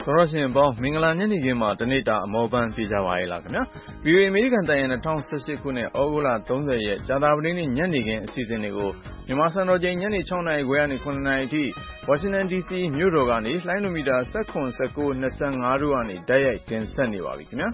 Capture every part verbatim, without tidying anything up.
သောရရှင်ပေါင်းမင်္ဂလာညနေခင်းမှာတနေ့တာအမောပန်းပြကြပါရဲ့လားခင်ဗျာ ဗီအိုအေ အမေရိကန်တိုင်းရဲ့၂၀၁၈ခုနှစ်ဩဂုတ်လ၃၀ရက်ကြာသပတေးနေ့ညနေခင်းအစီအစဉ်တွေကိုမြန်မာစံတော်ချိန်ညနေ၆နာရီခွဲကနေ၇နာရီအထိဝါရှင်တန်ဒီစီမြို့တော်ကနေလှိုင်းလိုမီတာ၁၇ ၁၉ ၂၅တို့ကနေတိုက်ရိုက်တင်ဆက်နေပါပြီခင်ဗျာ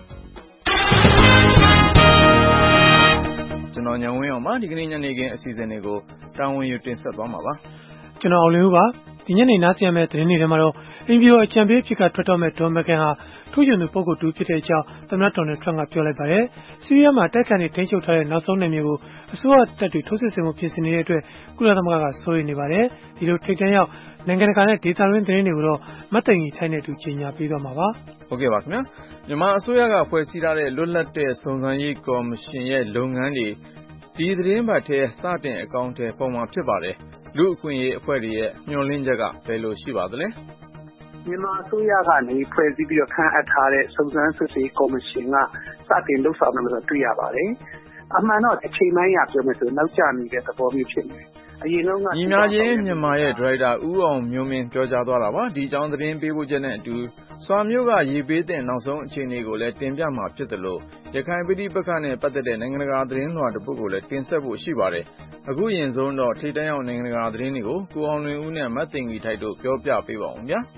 ကျွန်တော်ညဝင်းအောင်ပါဒီကနေ့ညနေခင်းအစီအစဉ်တွေကိုတာဝန်ယူတင်ဆက်သွားမှာပါကျွန်တော်အောင်လင်းဦးပါဒီညနေနားဆင်ရမယ့်သတင်းတွေထဲမှာတော့အင်ဗီယိုအချံပေးဖြစ်ကထွက်တော့မဲ့ဒေါ်မကန်ဟာထူးချွန်သူပုဂ္ဂိုလ်တူဖြစ်တဲ့အကြောင်းသမ္မတဒေါ်နယ်ထရန့်ကပြောလိုက်ပါတယ်။ဆီးရီးယားမှာတိုက်ခိုက်နေထိန်းချုပ်ထားတဲ့နောက်ဆုံးနယ်မြေကိုအစိုးရတပ်တွေထိုးစစ်ဆင်မှုပြင်ဆင်နေတဲ့အတွက်ကုလသမဂ္ဂကစိုးရိမ်နေပါတယ်။ဒီလိုထိပ်တန်းရောက်နိုင်ငံတကာနဲ့ဒေသတွင်းသတင်းတွေကိုတော့မတ်တိုင်ကြီးထိုင်းတဲ့အတူကြီးညာပေးသွားမှာပါ။ဟုတ်ကဲ့ပါခင်ဗျာ။မြန်မာအစိုးရကဖွဲ့စည်းထားတဲ့လွတ်လပ်တဲ့စုံစမ်းရေးကော်မရှင်ရဲ့လုပ်ငန်းတွေဒီသတင်းပတ်ထဲစတင်အကောင့်ထဲပေါ်မှာဖြစ်ပါတယ်။လူအခွင့်အရေးအဖွဲ့တွေရဲ့မျှော်လင့်ချက်ကဘယ်လိုရှိပါသလဲ။မြန်မာအစိုးရကနေဖွဲ့စည်းပြီးတော့ခန့်အပ်ထားတဲ့စုံစမ်းစစ်ဆေးကော်မရှင်ကစတင်လှုပ်ဆောင်နေမှာတွေ့ရပါတယ်။အမှန်တော့အချိန်မှန်းရပြောမယ်ဆိုနောက်ကျနေတဲ့သဘောမျိုးဖြစ်နေတယ်။အရင်တော့ကညီမချင်းမြန်မာရဲ့ဒရိုက်တာဦးအောင်မျိုးမင်းပြောကြားသွားတာပါ။ဒီအကြောင်းသတင်းပေးပို့ချက်နဲ့အတူစွာမျိုးကရေပေးတဲ့နောက်ဆုံးအခြေအနေကိုလည်းတင်ပြမှာဖြစ်တယ်လို့ရခိုင်ပြည်ပခနဲ့ပတ်သက်တဲ့နိုင်ငံတကာသတင်းလွှာတစ်ပုဒ်ကိုလည်းတင်ဆက်ဖို့ရှိပါတယ်။အခုရင်ဆုံးတော့ထိပ်တန်းရောက်နိုင်ငံတကာသတင်းတွေကိုကိုအောင်လွင်ဦးနဲ့မတ်သိင်ကြီးထိုက်တို့ပြောပြပေးပါအောင်ဗျာ။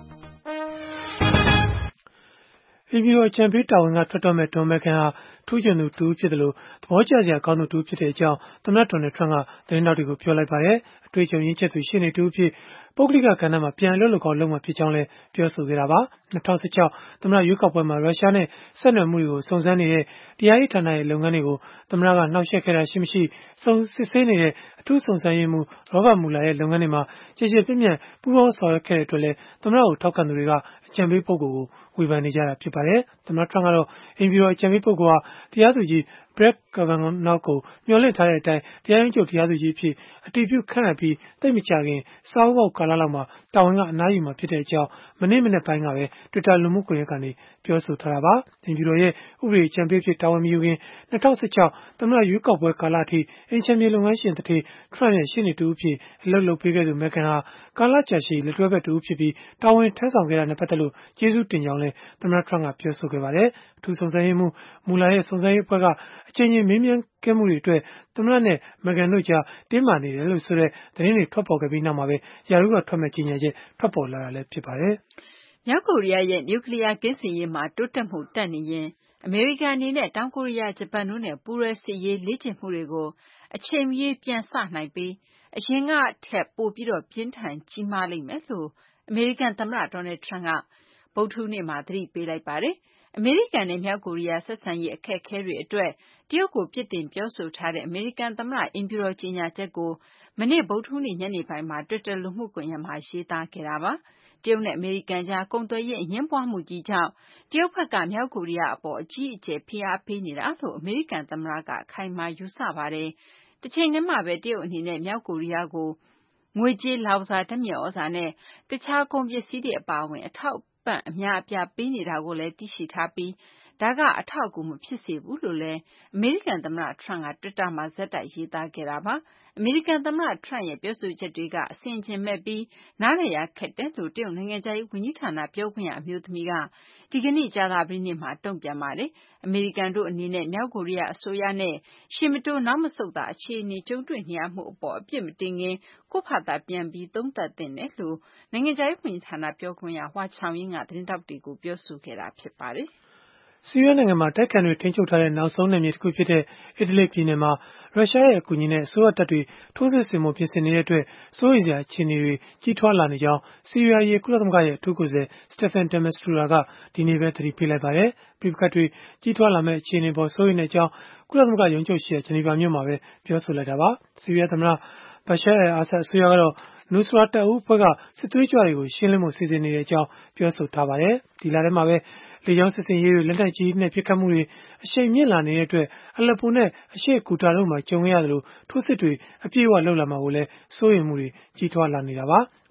အီဗီယိုအချံပေးတာဝန်ကထွက်တော့မဲ့ဒေါ်မကန်ဟာထူးချွန်သူတူဖြစ်တယ်လို့သဘောကျစရာကောင်းသူတူဖြစ်တဲ့အကြောင်းသမ္မတဒေါ်နယ်ထရန့်ကသတင်းတော်တွေကိုပြောလိုက်ပါတယ်။အတွေ့အကြုံရင်းချက်သူရှင်းနေတူဖြစ်ပုဂ္ဂလိကကဏ္ဍမှာပြန်အလုပ်လုပ်ကောင်းလုပ်မှာဖြစ်ကြောင်းလည်းပြောဆိုခဲ့တာပါ။၂၀၁၆သမ္မတရွေးကောက်ပွဲမှာရုရှားနဲ့ဆက်နွယ်မှုတွေကိုစုံစမ်းနေတဲ့တရားရေးဌာနရဲ့လုပ်ငန်းတွေကိုသမ္မတကနှောက်ယှက်ခဲ့တာရှိမရှိစုံစစ်ဆေးနေတဲ့အထူးစုံစမ်းရေးမှူးရောဘတ်မူလာရဲ့လုပ်ငန်းတွေမှာကြေကြေပြန့်ပြန့်ပူးပေါင်းဆောင်ရွက်ခဲ့တဲ့အတွက်လည်းသမ္မတကိုထောက်ခံသူတွေကအကြံပေးပုဂ္ဂိုလ်ကိုဝေဖန်နေကြတာဖြစ်ပါတယ်။သမ္မတထရန့်ကတော့အင်ဗီယိုအကြံပေးပုဂ္ဂိုလ်ဟာတရားသူကြီးBrett Kavanaugh ကိုမျှော်လင့်ထားတဲ့အတိုင်းတရားရုံးချုပ်တရားသူကြီးဖြစ်အတည်ပြုခန့်အပ်ပြီးသိပ်မကြာခင်စာအုပ်ပေါက်ကာလလောက်မှာတာဝန်ကအနားယူမှာဖြစ်တဲ့အကြောင်းမနေ့မနေ့ပိုင်းကပဲ Twitter လူမှုကွန်ရက်ကနေပြောဆိုထားတာပါ။အင်ဗီယိုရဲ့ဥပဒေအကြံပေးဖြစ်တာဝန်မယူခင်၂၀၁၆သမ္မတရွေးကောက်ပွဲကာလအထိအင်ချမ်းမြေလုပ်ငန်းရှင်တစ်ထေထရန့်ရဲ့ရှေ့နေတူဖြစ်အလုပ်လုပ်ပေးခဲ့သူမက်ကန်ဟာကာလကြာရှည်လက်တွဲဘက်တူဖြစ်ပြီးတာဝန်ထမ်းဆောင်ခဲ့တာနဲ့ပတ်သက်လို့ကျေးဇူးတင်ကြောင်းလည်းသမ္မတထရန့်ကပြောဆိုခဲ့ပါတယ်။အထူးစုံစမ်းရေးမှူးမူလာရဲ့စုံစမ်းရေးအဖွဲ့ကအချိန်ချင်းမေးမြန်းခဲ့မှုတွေအတွက်သမ္မတနဲ့မက်ကန်တို့ကြားတင်းမာနေတယ်လို့ဆိုတဲ့သတင်းတွေထွက်ပေါ်ခဲ့ပြီးနောက်မှာပဲရာထူးကထွက်မဲ့ကြေညာချက်ထွက်ပေါ်လာတာလည်းဖြစ်ပါတယ်။မြောက်ကိုရီးယားရဲ့နျူကလ িয়ার ကင်းစင်ရေးမှာတိုးတက်မှုတက်နေရင်အမေရိကန်အနေနဲ့တောင်ကိုရီးယားဂျပန်တို့နဲ့ပူးရဲစစ်ရေးလေ့ကျင့်မှုတွေကိုအချိန်မရွေးပြန်စနိုင်ပြီးအရင်ကထက်ပိုပြီးတော့ပြင်းထန်ကြီးမားလိမ့်မယ်လို့အမေရိကန်သမ္မတဒေါ်နယ်ထရန့်ကဗုဒ္ဓဟူးနေ့မှာသတိပေးလိုက်ပါတယ်။အမေရိကန်နဲ့မြောက်ကိုရီးယားဆက်ဆံရေးအခက်အခဲတွေအတွက်တရုတ်ကိုပြစ်တင်ပြောဆိုထားတဲ့အမေရိကန်သမ္မတအိမ်ဖြူတော်ကြေညာချက်ကိုမနေ့ဗုဒ္ဓဟူးနေ့ညနေပိုင်းမှာ Twitter လူမှုကွန်ရက်မှာရေးသားခဲ့တာပါ။တရုတ်နဲ့အမေရိကန်ကြားကုန်သွယ်ရေးအငြင်းပွားမှုကြီးကြောင့်တရုတ်ဘက်ကမြောက်ကိုရီးယားအပေါ်အကြီးအကျယ်ဖိအားပေးနေတာလို့အမေရိကန်သမ္မတကအခိုင်အမာယူဆပါတယ်။တချိန်တည်းမှာပဲတရုတ်အနေနဲ့မြောက်ကိုရီးယားကိုငွေကြေးလောင်စာဓာတ်မြေဩဇာနဲ့တခြားကုန်ပစ္စည်းတွေအပါအဝင်အထောက်ပံ့အများအပြားပေးနေတာကိုလည်းသိရှိထားပြီးဒါကအထောက်အကူမဖြစ်စေဘူးလို့လည်းအမေရိကန်သမ္မတထရန့်က Twitter မှာဇက်တိုက်ရေးသားခဲ့တာပါ။အမေရိကန်သမ္မတထရန့်ရဲ့ပြောဆိုချက်တွေကအဆင်ခြင်မဲ့ပြီးနားလည်ရခက်တယ်လို့တရုတ်နိုင်ငံခြားရေးဝန်ကြီးဌာနပြောခွင့်ရအမျိုးသမီးကဒီကနေ့ကြာသပတေးနေ့မှာတုံ့ပြန်ပါတယ်။အမေရိကန်တို့အနေနဲ့မြောက်ကိုရီးယားအစိုးရနဲ့ရှေ့မတိုးနောက်မဆုတ်တာအခြေအနေကြုံတွေ့နေရမှုအပေါ်အပြစ်မတင်ခင်ကိုယ့်ဖာသာပြန်ပြီးသုံးသပ်သင့်တယ်လို့နိုင်ငံခြားရေးဝန်ကြီးဌာနပြောခွင့်ရဟွာချောင်ယင်းကသတင်းတောက်တွေကိုပြောဆိုခဲ့တာဖြစ်ပါတယ်။ဆီးရီးယားနိုင်ငံမှာတိုက်ခိုက်တွေထိန်းချုပ်ထားတဲ့နောက်ဆုံးနယ်မြေတစ်ခုဖြစ်တဲ့အီတလီပြည်နယ်မှာရုရှားရဲ့အကူအညီနဲ့အစိုးရတပ်တွေထိုးစစ်ဆင်မှုပြင်ဆင်နေတဲ့အတွက်စိုးရိမ်စရာအခြေအနေတွေကြီးထွားလာနေကြောင်းဆီးရီးယားရေးကုလသမဂ္ဂရဲ့အထူးကိုယ်စားလှယ် Staffan de Mistura ကဒီနေ့ပဲသတိပေးလိုက်ပါတယ်။ပြည်ပခတ်တွေကြီးထွားလာမဲ့အခြေအနေပေါ်စိုးရိမ်တဲ့အကြောင်းကုလသမဂ္ဂရုံးချုပ်ရှိတဲ့ဂျနီဗာမြို့မှာပဲပြောဆိုလိုက်တာပါ။ဆီးရီးယားသမ္မတဘာရှာအယ်အာဆတ်အစိုးရကတော့နူစရာတပ်ဦးအဖွဲ့ကစစ်သွေးကြွတွေကိုရှင်းလင်းဖို့စီစဉ်နေတဲ့အကြောင်းပြောဆိုထားပါတယ်။ဒီလထဲမှာပဲလေကြောင်းစစ်စင်ရေးတွေလက်နက်ကြီးနဲ့ပစ်ခတ်မှုတွေအရှိန်မြင့်လာနေတဲ့အတွက်အလက်ပိုနဲ့အရှေ့ကူတာတို့မှာကြုံရသလိုထိုးစစ်တွေအပြည့်အဝလှုပ်လာမှာကိုလည်းစိုးရိမ်မှုတွေကြီးထွားလာနေတာပါ။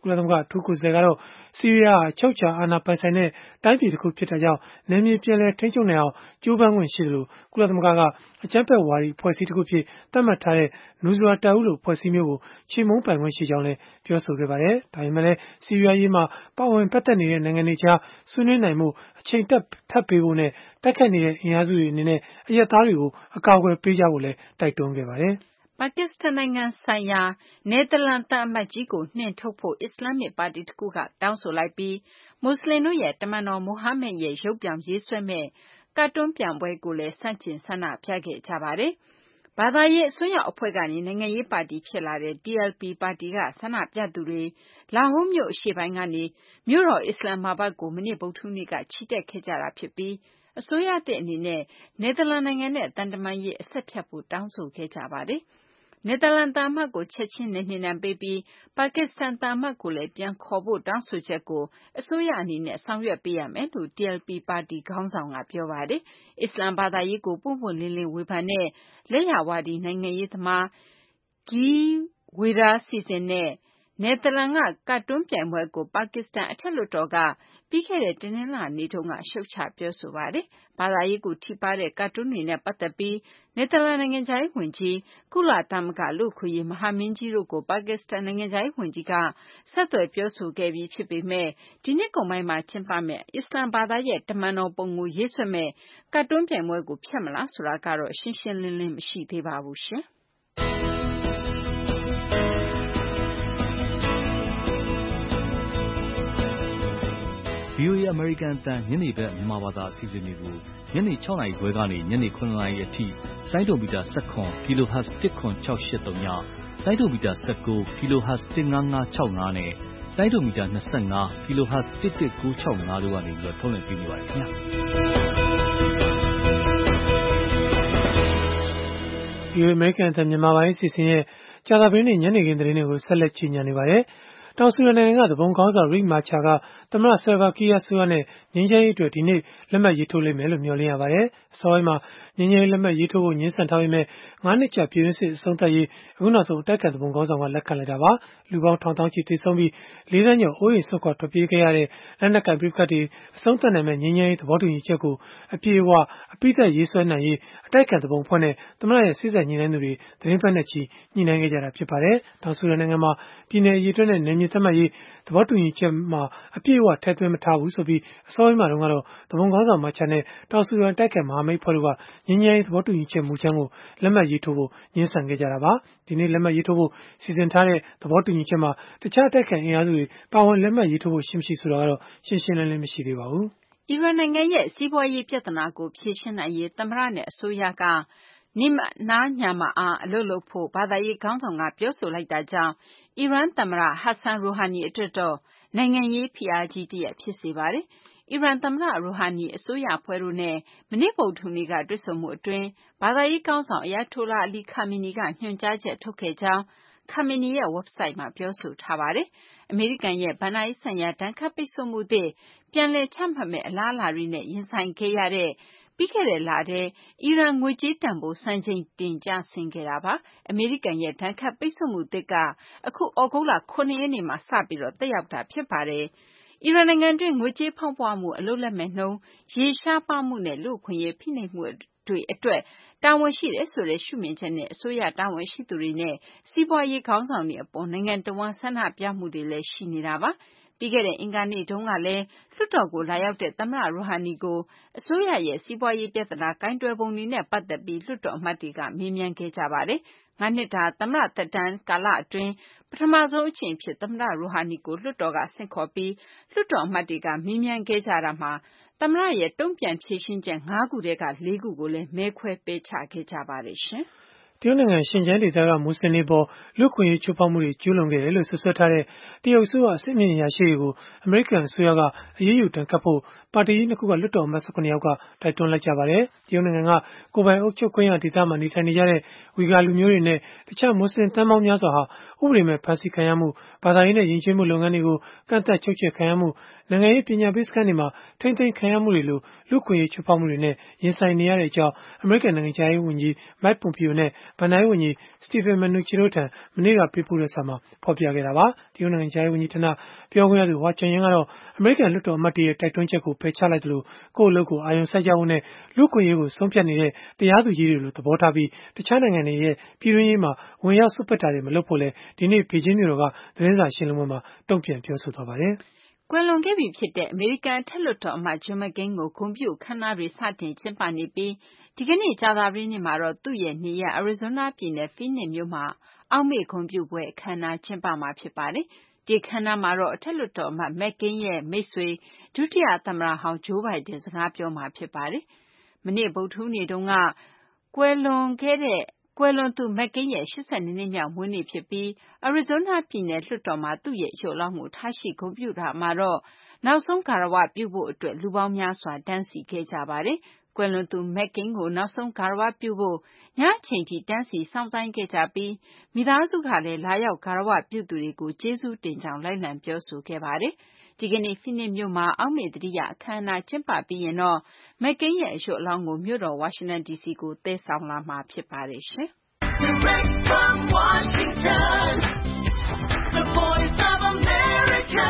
ကုလသမဂ္ဂအထူးကိုယ်စားလှယ်ကတော့ဆီးရီးယားဟာအချုပ်အခြာအာဏာပိုင်ဆိုင်တဲ့တိုင်းပြည်တစ်ခုဖြစ်တာကြောင့်နယ်မြေပြန်လည်ထိန်းချုပ်နိုင်အောင်ကြိုးပမ်းခွင့်ရှိသလိုကုလသမဂ္ဂကအကြမ်းဖက်ဝါဒီအဖွဲ့အစည်းတစ်ခုဖြစ်သတ်မှတ်ထားတဲ့နူဇရာတာဦးလိုအဖွဲ့အစည်းမျိုးကိုချေမှုန်းပိုင်ခွင့်ရှိကြောင်းလည်းပြောဆိုခဲ့ပါတယ်။ဒါပေမဲ့လည်းဆီးရီးယားရေးမှာပါဝင်ပတ်သက်နေတဲ့နိုင်ငံတွေကြားဆွေးနွေးနိုင်မှုအချိန်တက်ထပ်ပေးဖို့နဲ့တိုက်ခိုက်နေတဲ့အင်အားစုတွေအနေနဲ့အရက်သားတွေကိုအကာအကွယ်ပေးကြဖို့လည်းတိုက်တွန်းခဲ့ပါတယ်။ပါကစ္စတန်နိုင်ငံဆိုင်ရာနယ်သာလန်သံအမတ်ကြီးကိုနှင်ထုတ်ဖို့အစ္စလာမစ်ပါတီတစ်ခုကတောင်းဆိုလိုက်ပြီးမွတ်စလင်တို့ရဲ့တမန်တော်မိုဟာမက်ရဲ့ရုပ်ပြောင်ရေးဆွဲမဲ့ကာတွန်းပြပွဲကိုလည်းဆန့်ကျင်ဆန္ဒပြခဲ့ကြပါတယ်။ဘာသာရေးအစွန်းရောက်အဖွဲ့ကနေနိုင်ငံရေးပါတီဖြစ်လာတဲ့ တီ အယ်လ် ပီ ပါတီကဆန္ဒပြသူတွေလာဟိုးမြို့အရှေ့ပိုင်းကနေမြို့တော်အစ္စလာမ်မာဘတ်ကိုမနေ့ဗုဒ္ဓဟူးနေ့ကချီတက်ခဲ့ကြတာဖြစ်ပြီးအစိုးရသစ်အနေနဲ့နယ်သာလန်နိုင်ငံနဲ့တန်တမာရေးအဆက်ဖြတ်ဖို့တောင်းဆိုခဲ့ကြပါတယ်။နယ်သာလန်သံအမတ်ကိုချက်ချင်းနဲ့နှင်ဒဏ်ပေးပြီးပါကစ္စတန်သံအမတ်ကိုလည်းပြန်ခေါ်ဖို့တောင်းဆိုချက်ကိုအစိုးရအနေနဲ့ဆောင်ရွက်ပေးရမယ်လို့ တီ အယ်လ် ပီ ပါတီခေါင်းဆောင်ကပြောပါတယ်။အစ္စလာမ်ဘာသာရေးကိုပွင့်ပွင့်လင်းလင်းဝေဖန်တဲ့လက်ယာဝါဒီနိုင်ငံရေးသမား Guy Wilder စီစဉ်တဲ့နယ်သာလန်ကကာတွန်းပြိုင်ပွဲကိုပါကစ္စတန်အထက်လွှတ်တော်ကပြီးခဲ့တဲ့တနင်္လာနေ့တုန်းကရှုတ်ချပြောဆိုပါတယ်။ဘာသာရေးကိုထိပါးတဲ့ကာတွန်းတွေနဲ့ပတ်သက်ပြီးနယ်သာလန်နိုင်ငံခြားရေးဝန်ကြီးကုလသမဂ္ဂလူ့အခွင့်အရေးမဟာမင်းကြီးတို့ကိုပါကစ္စတန်နိုင်ငံခြားရေးဝန်ကြီးကဆက်သွယ်ပြောဆိုခဲ့ပြီးဖြစ်ပေမဲ့ဒီနှစ်ကုန်ပိုင်းမှာကျင်းပမယ့်အစ္စလာမ်ဘာသာရဲ့တမန်တော်ပုံကိုရေးဆွဲမဲ့ကာတွန်းပြိုင်ပွဲကိုဖျက်မလားဆိုတာကတော့ရှင်းရှင်းလင်းလင်းမရှိသေးပါဘူးရှင်။ဗွီအိုအေ American အသံညနေဘက်မြန်မာဘာသာအစီအစဉ်တွေကိုညနေ၆နာရီခွဲကနေညနေ၇နာရီအထိလိုင်းဒိုမီတာ၁၇ kilohertz ၁၇၆၈၃ညလိုင်းဒိုမီတာ၁၉ kilohertz ၁၅၅၆၅နဲ့လိုင်းဒိုမီတာ၂၅ kilohertz ၁၁၉၆၅တို့ကနေပြီးတော့ထုတ်လွှင့်ပေးနေပါတယ်ခင်ဗျာ။ဗွီအိုအေ American အသံမြန်မာပိုင်းအစီအစဉ်ရဲ့ကြာသပတေးနေ့ညနေခင်းသတင်းတွေကိုဆက်လက်ကြီးညာနေပါတယ်။တောင်ဆူဒန်နိုင်ငံကသဘုံခေါင်းဆောင် Riek Machar ကသမ္မတ Salva Kiir အစိုးရနဲ့ငြိမ်းချမ်းရေးအတွက်ဒီနေ့လက်မှတ်ရေးထိုးလိမ့်မယ်လို့မျှော်လင့်ရပါတယ်။အစောပိုင်းမှာငြိမ်းချမ်းရေးလက်မှတ်ရေးထိုးဖို့ငြင်းဆန်ထားပေမဲ့ငါးနှစ်ကြာပြည်တွင်းစစ်အဆုံးသတ်ရေးအခုနောက်ဆုံးအတိုက်အခံသဘုံခေါင်းဆောင်ကလက်ခံလိုက်တာပါ။လူပေါင်းထောင်သောင်းချီသေဆုံးပြီးလေးသန်းကျော်အိုးအိမ်စွန့်ခွာထွက်ပြေးခဲ့ရတဲ့လက်နက်ကိုင်ပဋိပက္ခတွေအဆုံးသတ်နိုင်မဲ့ငြိမ်းချမ်းရေးသဘောတူညီချက်ကိုအပြည့်အဝအပိသက်ရေးဆွဲနိုင်ရေးအတိုက်အခံသဘုံဖွဲ့နဲ့သမ္မတရဲ့စေ့စပ်ညှိနှိုင်းသူတွေသတင်းပတ်နဲ့ချီညှိနှိုင်းခဲ့ကြတာဖြစ်ပါတယ်။တောင်ဆူဒန်နိုင်ငံမှာပြည်내အရေးအတွက်နဲ့နယ်မြေသတ်မှတ်ရေးသဘောတူညီချက်မှာအပြည့်အဝထည့်သွင်းမထားဘူးဆိုပြီးအစောပိုင်းမှာတုန်းကတော့သဘုံခေါင်းဆောင်မာချာနဲ့တောင်ဆူဒန်တိုက်ခိုက်မဟာမိတ်ဖွဲ့တို့ကငြိမ်းချမ်းရေးသဘောတူညီချက်မူကြမ်းကိုလက်မှတ်ရေးထိုးဖို့ညှင်းဆန်ခဲ့ကြတာပါ။ဒီနေ့လက်မှတ်ရေးထိုးဖို့စီစဉ်ထားတဲ့သဘောတူညီချက်မှာတခြားတိုက်ခိုက်အင်အားစုတွေပါဝင်လက်မှတ်ရေးထိုးဖို့ရှိမရှိဆိုတာကတော့ရှင်းရှင်းလင်းလင်းမရှိသေးပါဘူး။အီရန်နိုင်ငံရဲ့စီးပွားရေးပြဿနာကိုဖြေရှင်းနိုင်ရေးသမ္မတနဲ့အစိုးရကနိမနာညမအားအလုပ်လုပ်ဖို့ဘာသာရေးခေါင်းဆောင်ကပြောဆိုလိုက်တာကြောင့်အီရန်သမ္မတဟတ်ဆန်ရူဟာနီအတွက်တော့နိုင်ငံရေးဖိအားကြီးတရပ်ဖြစ်စေပါတယ်။အီရန်သမ္မတရူဟာနီအစိုးရအဖွဲ့တို့နဲ့မနေ့ဗုဒ္ဓဟူးနေ့ကတွေ့ဆုံမှုအတွင်းဘာသာရေးခေါင်းဆောင်အယာတိုလာအလီခါမီနီကညွှန်ကြားချက်ထုတ်ခဲ့ကြောင်းခါမီနီရဲ့ website မှာပြောဆိုထားပါတယ်။အမေရိကန်ရဲ့ဘဏ္ဍာရေးဆိုင်ရာဒဏ်ခတ်ပိတ်ဆို့မှုသစ်ပြန်လည်ချမှတ်မဲ့အလားအလာတွေနဲ့ရင်ဆိုင်ခဲ့ရတဲ့ပြီးခဲ့တဲ့လထဲအီရန်ငွေကြေးတန်ဖိုးစံချိန်တင်ကျဆင်းခဲ့တာပါ။အမေရိကန်ရဲ့ဒဏ်ခတ်ပိတ်ဆို့မှုသစ်ကအခုဩဂုတ်လခုနှစ်ရက်နေ့မှာစပြီးတော့သက်ရောက်တာဖြစ်ပါတယ်။အီရန်နိုင်ငံတွင်းငွေကြေးဖောင်းပွမှုအလုပ်လက်မဲ့နှုန်းရေရှားပါမှုနဲ့လူ့အခွင့်အရေးဖိနှိပ်မှုတွေအတွက်တာဝန်ရှိတယ်ဆိုတဲ့ရှုမြင်ချက်နဲ့အစိုးရတာဝန်ရှိသူတွေနဲ့စီးပွားရေးခေါင်းဆောင်တွေအပေါ်နိုင်ငံတော်ဝန်ဆန္ဒပြမှုတွေလည်းရှိနေတာပါ။ပြီးခဲ့တဲ့အင်္ဂါနေ့တုန်းကလည်းလွှတ်တော်ကိုလာရောက်တဲ့သမ္မတရူဟာနီကိုအစိုးရရဲ့စီးပွားရေးပြဿနာကိုင်တွယ်ပုံတွေနဲ့ပတ်သက်ပြီးလွှတ်တော်အမတ်တွေကမေးမြန်းခဲ့ကြပါတယ်။ငါးနှစ်တာသမ္မတသက်တမ်းကာလအတွင်းပထမဆုံးအကြိမ်ဖြစ်သမ္မတရူဟာနီကိုလွှတ်တော်ကဆင့်ခေါ်ပြီးလွှတ်တော်အမတ်တွေကမေးမြန်းခဲ့ကြတာမှာသမ္မတရဲ့တုံ့ပြန်ဖြေရှင်းချက်ငါးခုထဲကလေးခုကိုလည်းမဲခွဲပယ်ချခဲ့ကြပါတယ်ရှင်။တရုတ်နိုင်ငံရှင်ကျန်းဒေသကမွတ်စလင်တွေပေါ်လူ့အခွင့်အရေးချိုးဖောက်မှုတွေကျူးလွန်ခဲ့တယ်လို့ဆွဆွဲထားတဲ့တရုတ်အစိုးရအဆင့်မြင့်အရာရှိတွေကိုအမေရိကန်အစိုးရကအရေးယူဒဏ်ခတ်ဖို့ပါတီကြီးနှစ်ခုကလွှတ်တော်အမတ်၁၇ယောက်ကတိုက်တွန်းလိုက်ကြပါတယ်။တရုတ်နိုင်ငံကကိုယ်ပိုင်အုပ်ချုပ်ခွင့်ရဒေသမှာနေထိုင်နေကြတဲ့ဝီဂါလူမျိုးတွေနဲ့တခြားမွတ်စလင်တန်းပေါင်းများစွာဟာဥပဒေမဲ့ဖမ်းဆီးခံရမှုဘာသာရေးနဲ့ယဉ်ကျေးမှုလုပ်ငန်းတွေကိုကန့်သတ်ချုပ်ချယ်ခံရမှုနိုင်ငံရေးပညာပေးစခန်းတွေမှာထိမ့်သိမ်းခံရမှုတွေလိုလူ့ခွင့်ရေးချိုးဖောက်မှုတွေနဲ့ရင်ဆိုင်နေရတဲ့အကြောင်းအမေရိကန်နိုင်ငံခြားရေးဝန်ကြီး Mike Pompeo နဲ့ဘဏ္ဍာရေးဝန်ကြီး Steven Mnuchin တို့ထံမနေ့ကပေးပို့တဲ့စာမှာဖော်ပြခဲ့တာပါ။တရုတ်နိုင်ငံခြားရေးဝန်ကြီးဌာနပြောခွင့်ရသူ Hua Chunying ကတော့အမေရိကန်လွှတ်တော်အမတ်တွေရဲ့တိုက်တွန်းချက်ကိုပယ်ချလိုက်သလိုကိုယ့်အလုပ်ကိုအာရုံစိုက်ကြဖို့နဲ့လူ့ခွင့်ရေးကိုဆုံးဖြတ်နေတဲ့တရားသူကြီးတွေလိုသဘောထားပြီးတခြားနိုင်ငံတွေရဲ့ပြည်တွင်းရေးမှာဝင်ရောက်စွက်ဖက်တာတွေမလုပ်ဖို့လဲဒီနေ့ဘေကျင်းမြို့တော်ကသတင်းစာရှင်းလင်းပွဲမှာတုံ့ပြန်ပြောဆိုသွားပါတယ်။ကွယ်လွန်ခဲ့ပြီဖြစ်တဲ့အမေရိကန်အထက်လွှတ်တော်အမတ် John McCain ကိုဂုဏ်ပြုအခမ်းအနားတွေစတင်ကျင်းပနေပြီးဒီကနေ့ကြာသပတေးနေ့မှာတော့သူ့ရဲ့နေရပ် Arizona ပြည်နယ် Phoenix မြို့မှာအောက်မေ့ဂုဏ်ပြုပွဲအခမ်းအနားကျင်းပမှာဖြစ်ပါတယ်။ဒီအခမ်းအနားမှာတော့အထက်လွှတ်တော်အမတ် McCain ရဲ့မိတ်ဆွေဒုတိယသမ္မတဟောင်း Joe Biden စကားပြောမှာဖြစ်ပါတယ်။မနေ့ဗုဒ္ဓဟူးနေ့တုန်းကကွယ်လွန်ခဲ့တဲ့ကွယ်လွန်သူ McCain ရဲ့၈၂နှစ်မြောက်မွေးနေ့ဖြစ်ပြီး Arizona ပြည်နယ်လွှတ်တော်မှာသူ့ရဲ့ရုပ်အလောင်းကိုထားရှိဂုဏ်ပြုတာမှာတော့နောက်ဆုံးဂါရဝပြုဖို့အတွက်လူပေါင်းများစွာတန်းစီခဲ့ကြပါတယ်။ကွယ်လွန်သူ McCain ကိုနောက်ဆုံးဂါရဝပြုဖို့ညအချိန်ထိတန်းစီစောင့်ဆိုင်းခဲ့ကြပြီးမိသားစုကလည်းလာရောက်ဂါရဝပြုသူတွေကိုကျေးဇူးတင်ကြောင်းလိုက်လံပြောဆိုခဲ့ပါတယ်။ဒီကနေ့ Phoenix မြို့မှာအောက်မေ့သတိရအခမ်းအနားကျင်းပပြီးရင်တော့ McCain ရဲ့ရုပ်အလောင်းကိုမြို့တော် Washington ဒီ စီ ကိုသယ်ဆောင်လာမှာဖြစ်ပါတယ်ရှင်။ Direct from Washington, the voice of America,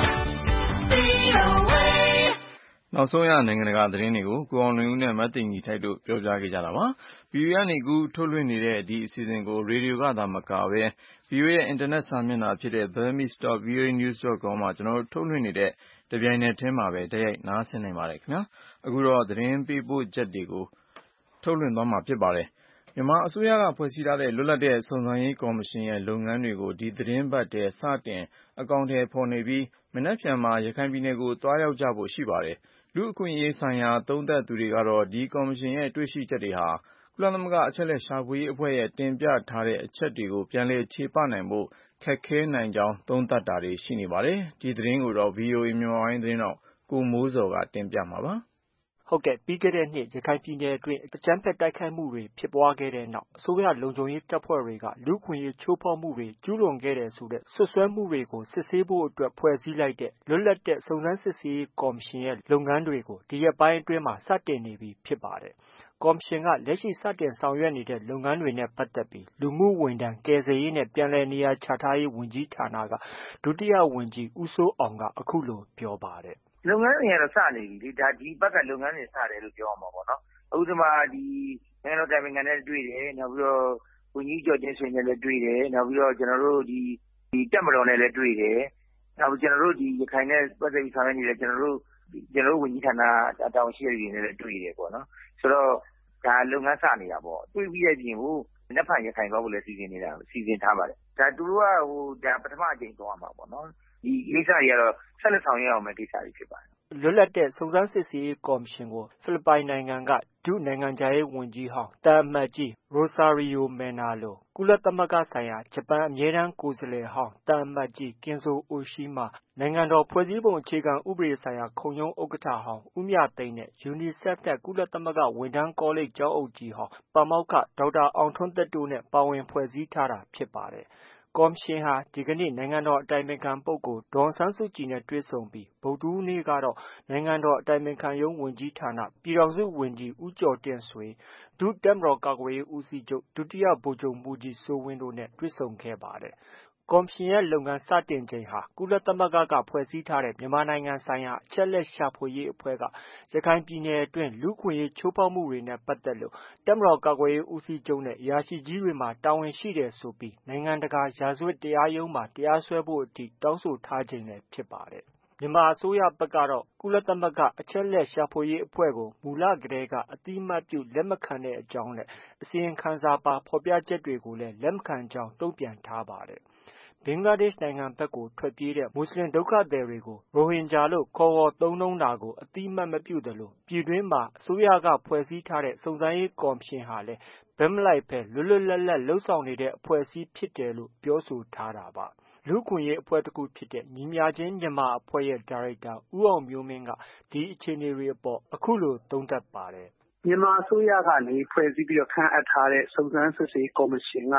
V O A နောက်ဆုံးရနိုင်ငံတကာသတင်းတွေကိုကိုအောင်လွင်ဦးနဲ့မတ်သိင်ကြီးထိုက်တို့ပြောပြခဲ့ကြတာပါ။ ဗီအိုအေကနေကူးထုတ်လွှင့်နေတဲ့ဒီအစီအစဉ်ကိုရေဒီယိုကသာမကပဲ ဗီအိုအေရဲ့အင်တာနက်စာမျက်နှာဖြစ်တဲ့ burmese dot v o a news dot com မှာကျွန်တော်တို့ထုတ်လွှင့်နေတဲ့တပြိုင်နက်တည်းမှာပဲတိုက်ရိုက်နားဆင်နိုင်ပါတယ်ခင်ဗျာ။အခုတော့သတင်းပေးပို့ချက်တွေကိုထုတ်လွှင့်သွားမှာဖြစ်ပါတယ်။မြန်မာအစိုးရကဖွဲ့စည်းထားတဲ့လွတ်လပ်တဲ့စုံစမ်းရေးကော်မရှင်ရဲ့လုပ်ငန်းတွေကိုဒီသတင်းပတ်ထဲစတင်အကောင့်ထဲပေါ်နေပြီးမနက်ဖြန်မှာရခိုင်ပြည်နယ်ကိုတွားရောက်ကြဖို့ရှိပါတယ်။လူ့အခွင့်အရေးဆိုင်ရာသုံးသပ်သူတွေကတော့ဒီကော်မရှင်ရဲ့တွေ့ရှိချက်တွေဟာကုလသမဂ္ဂအချက်အလက်ရှာဖွေရေးအဖွဲ့ရဲ့တင်ပြထားတဲ့အချက်တွေကိုပြန်လည်ခြေပနိုင်ဖို့ခက်ခဲနိုင်ကြောင်းသုံးသပ်တာတွေရှိနေပါတယ်။ဒီသတင်းကိုတော့ ဗီအိုအေမြန်မာပိုင်းသတင်းထောက်ကိုမိုးဇော်ကတင်ပြမှာပါ။ဟုတ်ကဲ့ပြီးခဲ့တဲ့နှစ်ရခိုင်ပြည်နယ်အတွင်းအကြမ်းဖက်တိုက်ခိုက်မှုတွေဖြစ်ပွားခဲ့တဲ့နောက်အစိုးရလုံခြုံရေးတပ်ဖွဲ့တွေကလူ့အခွင့်အရေးချိုးဖောက်မှုတွေကျူးလွန်ခဲ့တယ်ဆိုတဲ့စွပ်စွဲမှုတွေကိုစစ်ဆေးဖို့အတွက်ဖွဲ့စည်းလိုက်တဲ့လွတ်လပ်တဲ့စုံစမ်းစစ်ဆေးရေးကော်မရှင်ရဲ့လုပ်ငန်းတွေကိုဒီရက်ပိုင်းအတွင်းမှာစတင်နေပြီဖြစ်ပါတယ်။ကော်မရှင်ကလက်ရှိစတင်ဆောင်ရွက်နေတဲ့လုပ်ငန်းတွေနဲ့ပတ်သက်ပြီးလူမှုဝန်ထမ်းကယ်ဆယ်ရေးနဲ့ပြန်လည်နေရာချထားရေးဝန်ကြီးဌာနကဒုတိယဝန်ကြီးဦးစိုးအောင်ကအခုလိုပြောပါတယ်။လုပ်ငန်းတွေကတော့စနေပြီလေဒါဒီဘက်ကလုပ်ငန်းတွေစတယ်လို့ပြောရမှာပေါ့နော်အခုဒီမှာဒီနိုင်ငံတော်တိုင်ပင်ခံနဲ့တွေ့တယ်နောက်ပြီးတော့ဝန်ကြီးကျော်တင်ဆွေနဲ့လည်းတွေ့တယ်နောက်ပြီးတော့ကျွန်တော်တို့ဒီဒီတက်မတော်နဲ့လည်းတွေ့တယ်နောက်ကျွန်တော်တို့ဒီရခိုင်နဲ့ပတ်သက်ပြီးဆောင်ရွက်နေတဲ့ကျွန်တော်တို့ကျွန်တော်တို့ဝန်ကြီးဌာနတာဝန်ရှိသူတွေနဲ့လည်းတွေ့တယ်ပေါ့နော်ဆိုတော့ဒါလုပ်ငန်းစနေတာပေါ့တွေ့ပြီးတဲ့ပြင်ကိုလက်ဖန်ရခိုင်သွားဖို့လည်းစီစဉ်နေတာစီစဉ်ထားပါတယ်ဒါသူတို့ကဟိုဒါပထမအကြိမ်သွားမှာပေါ့နော်ဒီကိစ္စတွေကတော့ဆက်လက်ဆောင်ရွက်အောင်မယ့်ကိစ္စတွေဖြစ်ပါတယ်လွတ်လပ်တဲ့စုံစမ်းစစ်ဆေးရေးကော်မရှင်ကိုဖိလစ်ပိုင်နိုင်ငံကဒုနိုင်ငံခြားရေးဝန်ကြီးဟောင်းတာအမတ်ကြီး Rosario Manalo ကုလသမဂ္ဂဆိုင်ရာဂျပန်အမြဲတမ်းကိုယ်စားလှယ်ဟောင်းတာအမတ်ကြီး Kenzo Oshima နိုင်ငံတော်ဖွဲ့စည်းပုံအခြေခံဥပဒေဆိုင်ရာခုံရုံးဥက္ကဋ္ဌဟောင်းဦးမြသိန်းနဲ့ UNICEF နဲ့ကုလသမဂ္ဂဝန်ထမ်းကောလိပ်ကျောင်းအုပ်ကြီးဟောင်းပါမောက္ခဒေါက်တာအောင်ထွန်းသက်တို့နဲ့ပါဝင်ဖွဲ့စည်းထားတာဖြစ်ပါတယ်။ကော်မရှင်ဟာဒီကနေ့နိုင်ငံတော်အတိုင်ပင်ခံပုဂ္ဂိုလ်ဒေါ်အောင်ဆန်းစုကြည်နဲ့တွေ့ဆုံပြီးဗုဒ္ဓဟူးနေ့ကတော့နိုင်ငံတော်အတိုင်ပင်ခံရုံးဝန်ကြီးဌာနပြည်ထောင်စုဝန်ကြီးဦးကျော်တင့်ဆွေဒုတပ်မတော်ကာကွယ်ရေးဦးစီးချုပ်ဒုတိယဗိုလ်ချုပ်မှူးကြီးစိုးဝင်းတို့နဲ့တွေ့ဆုံခဲ့ပါတယ်။ကော်မရှင်ရဲ့လုပ်ငန်းစတင်ချိန်ဟာကုလသမဂ္ဂကဖွဲ့စည်းထားတဲ့မြန်မာနိုင်ငံဆိုင်ရာအချက်အလက်ရှာဖွေရေးအဖွဲ့ကရခိုင်ပြည်နယ်အတွင်းလူ့အခွင့်အရေးချိုးဖောက်မှုတွေနဲ့ပတ်သက်လို့တပ်မတော်ကာကွယ်ရေးဦးစီးချုပ်နဲ့အရာရှိကြီးတွေမှာတာဝန်ရှိတယ်ဆိုပြီးနိုင်ငံတကာရာဇဝတ်တရားရုံးမှာတရားစွဲဖို့အထိတောင်းဆိုထားချိန်လည်းဖြစ်ပါတယ်။မြန်မာအစိုးရဘက်ကတော့ကုလသမဂ္ဂအချက်အလက်ရှာဖွေရေးအဖွဲ့ကိုမူလကတည်းကအသိအမှတ်ပြုလက်မခံတဲ့အကြောင်းနဲ့အစီရင်ခံစာပါဖော်ပြချက်တွေကိုလည်းလက်မခံကြောင်းတုံ့ပြန်ထားပါတယ်။ဘင်္ဂလားဒေ့ရှ်နိုင်ငံဘက်ကိုထွက်ပြေးတဲ့မွတ်ဆလင်ဒုက္ခသည်တွေကိုရိုဟင်ဂျာလို့ခေါ်ဝေါ်သုံးနှုန်းတာကိုအသိအမှတ်မပြုသလိုပြည်တွင်းမှာအစိုးရကဖွဲ့စည်းထားတဲ့စုံစမ်းရေးကော်မရှင်ဟာလည်းဘက်မလိုက်ဘဲလွတ်လွတ်လပ်လပ်လှုပ်ဆောင်နေတဲ့အဖွဲ့အစည်းဖြစ်တယ်လို့ပြောဆိုထားတာပါ။လူ့အခွင့်အရေးအဖွဲ့တစ်ခုဖြစ်တဲ့ညီမျှခြင်းမြန်မာအဖွဲ့ရဲ့ဒါရိုက်တာဦးအောင်မျိုးမင်းကဒီအခြေအနေတွေအပေါ်အခုလိုသုံးသပ်ပါတယ်။မြန်မာအစိုးရကနေဖွဲ့စည်းပြီးတော့ခန့်အပ်ထားတဲ့စုံစမ်းစစ်ဆေးကော်မရှင်က